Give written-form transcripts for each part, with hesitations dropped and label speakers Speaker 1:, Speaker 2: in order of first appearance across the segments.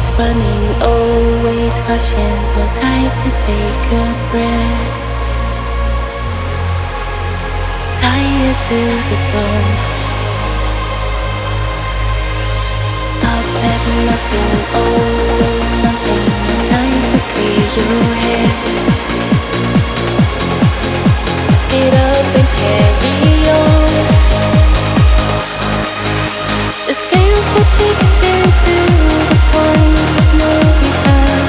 Speaker 1: running, always rushing, no time to take a breath. Tired to the bone. Stop at nothing, always something, no time to clear your head. Just suck it up and carry on. The scales will take you to the point of no return.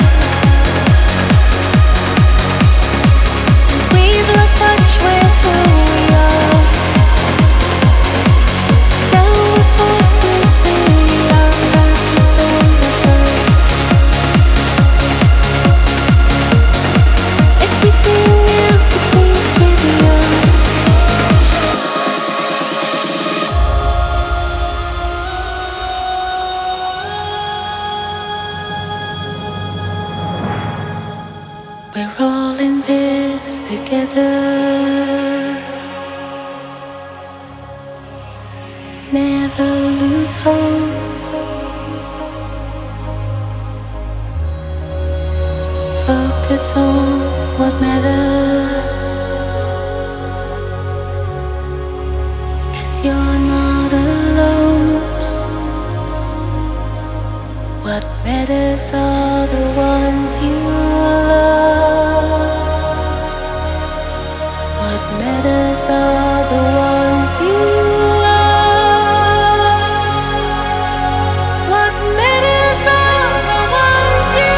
Speaker 1: We've lost touch with who we are. Now we're forced to see our purpose on this earth. Everything else seems trivial. We're all in this together. Never lose hope. Focus on what matters. 'Cause you're not alone. What matters are the ones you love. What matters are the ones you love. What matters are the ones you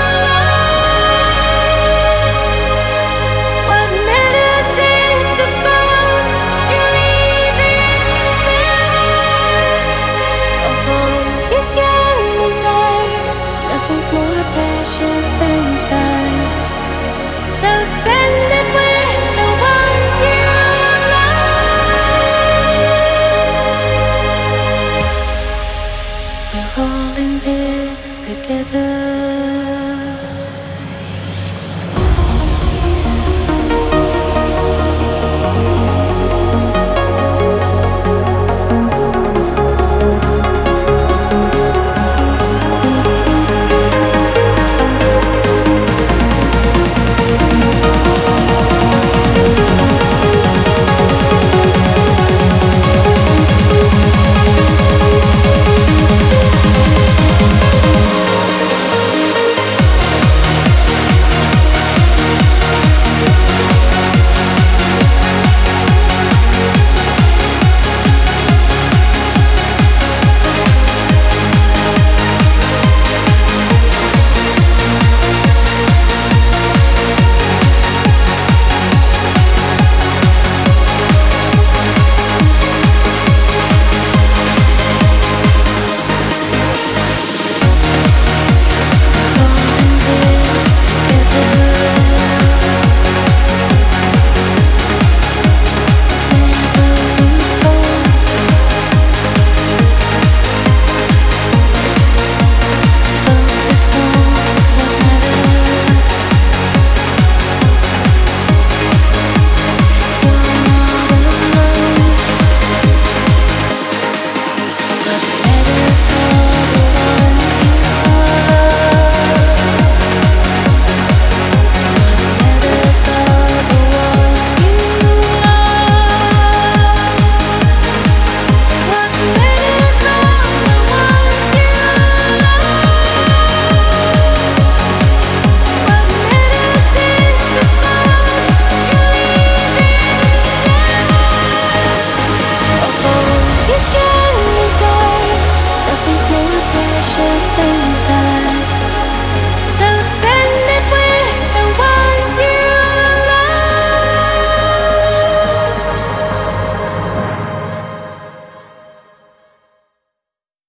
Speaker 1: love. What matters is the spark you leave in their hearts. Of all you can desire, nothing's more precious than time. So spend it with the ones you love. We're all in this together.